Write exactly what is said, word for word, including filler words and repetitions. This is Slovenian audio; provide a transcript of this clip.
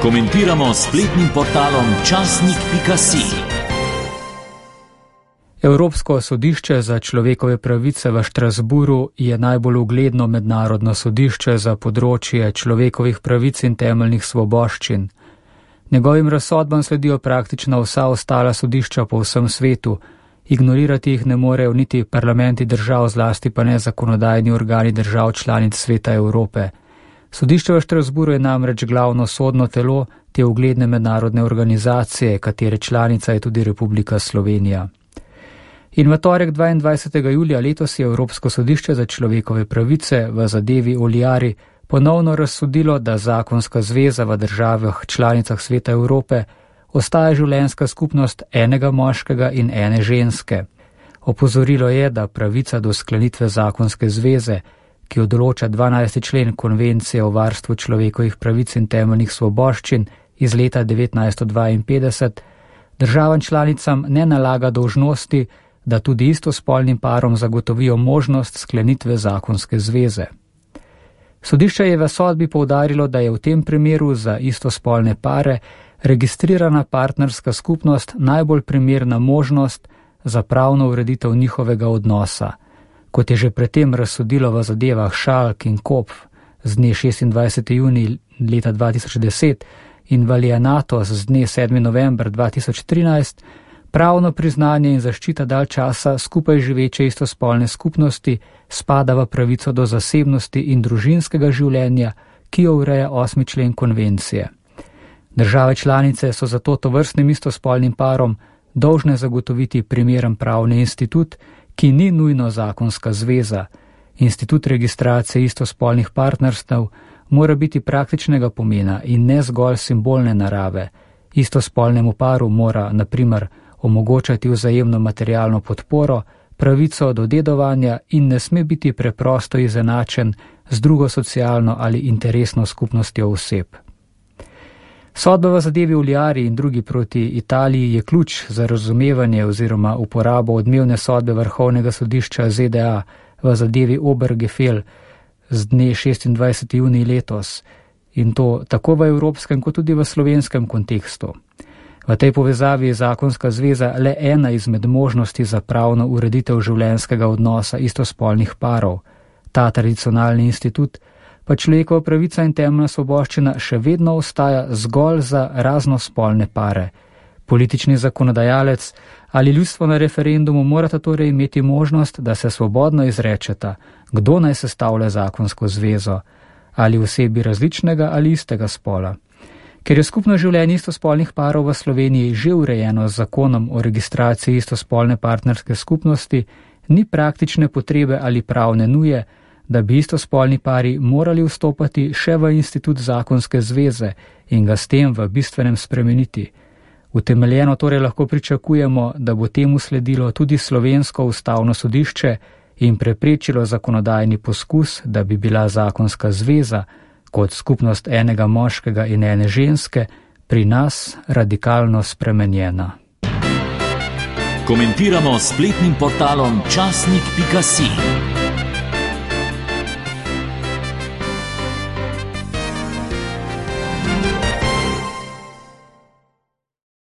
Komentiramo s spletnim portalom časnik pika si. Evropsko sodišče za človekove pravice v Štrasburu je najbolj ugledno mednarodno sodišče za področje človekovih pravic in temeljnih svoboščin. Njegovim razsodbam sledijo praktično vsa ostala sodišča po vsem svetu, ignorirati jih ne morejo niti parlamenti držav, zlasti pa ne zakonodajni organi držav članic Sveta Evrope. Sodišče v Štrasburu je namreč glavno sodno telo te ugledne mednarodne organizacije, katere članica je tudi Republika Slovenija. In v torek dvaindvajsetega julija letos je Evropsko sodišče za človekove pravice v zadevi Oliari ponovno razsodilo, da zakonska zveza v državah članicah Sveta Evrope ostaja življenjska skupnost enega moškega in ene ženske. Opozorilo je, da pravica do sklenitve zakonske zveze, ki jo določa dvanajsti člen Konvencije o varstvu človekovih pravic in temeljnih svoboščin iz leta devetnajststo dvainpetdeset, državam članicam ne nalaga dolžnosti, da tudi istospolnim parom zagotovijo možnost sklenitve zakonske zveze. Sodišče je v sodbi poudarilo, da je v tem primeru za istospolne pare registrirana partnerska skupnost najbolj primerna možnost za pravno ureditev njihovega odnosa, kot je že predtem razsodilo v zadevah Šalk in Kopf z dne šestindvajseti junij leta dva tisoč deset in Valianatos z dne sedmi november dva tisoč trinajst, pravno priznanje in zaščita dalj časa skupaj živeče istospolne skupnosti spada v pravico do zasebnosti in družinskega življenja, ki jo ureja osmi člen konvencije. Države članice so zato tovrstnim istospolnim parom dolžne zagotoviti primeren pravni institut, ki ni nujno zakonska zveza. Institut registracije istospolnih partnerstev mora biti praktičnega pomena in ne zgolj simbolne narave. Istospolnemu paru mora, na primer, omogočati vzajemno materialno podporo, pravico do dedovanja in ne sme biti preprosto izenačen z drugo socialno ali interesno skupnostjo oseb. Sodba v zadevi Oliari in drugi proti Italiji je ključ za razumevanje oziroma uporabo odmevne sodbe Vrhovnega sodišča Z D A v zadevi Obergefell z dne šestindvajseti junij letos, in to tako v evropskem kot tudi v slovenskem kontekstu. V tej povezavi je zakonska zveza le ena izmed možnosti za pravno ureditev življenjskega odnosa istospolnih parov. Ta tradicionalni institut pa človekova pravica in temeljna svoboščina še vedno ostaja zgolj za raznospolne pare. Politični zakonodajalec ali ljudstvo na referendumu morata torej imeti možnost, da se svobodno izrečeta, kdo naj sestavlja zakonsko zvezo, ali osebi različnega ali istega spola. Ker je skupno življenje istospolnih parov v Sloveniji že urejeno z zakonom o registraciji istospolne partnerske skupnosti, ni praktične potrebe ali pravne nuje, da bi istospolni pari morali vstopati še v institut zakonske zveze in ga s tem v bistvenem spremeniti. Utemeljeno torej lahko pričakujemo, da bo temu sledilo tudi slovensko ustavno sodišče in preprečilo zakonodajni poskus, da bi bila zakonska zveza kot skupnost enega moškega in ene ženske pri nas radikalno spremenjena. Komentiramo s spletnim portalom časnik pika si.